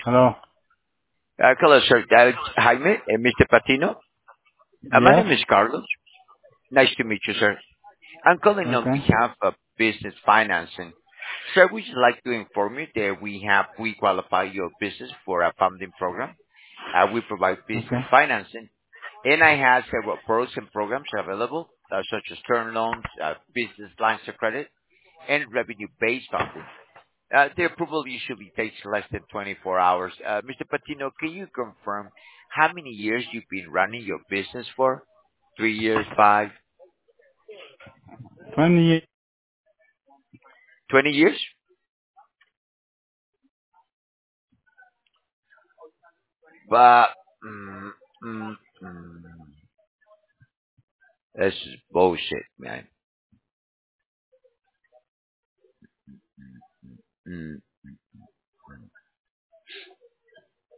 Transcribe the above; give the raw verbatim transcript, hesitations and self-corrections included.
Hello. Uh, Hello, sir. Uh, Jaime, uh, mister Patino. Uh, My Yes. name is Carlos. Nice to meet you, sir. I'm calling on Okay. behalf of Business Financing. Sir, we would like to inform you that we have we-qualify your business for a funding program. Uh, We provide business Okay. financing, and I have several pros and programs available, uh, such as term loans, uh, business lines of credit, and revenue-based funding. Uh, The approval usually takes less than twenty-four hours. Uh, mister Patino, can you confirm how many years you've been running your business for? Three years, five, Twenty. twenty years? But, mm, mm, mm, this is bullshit, man. Mm.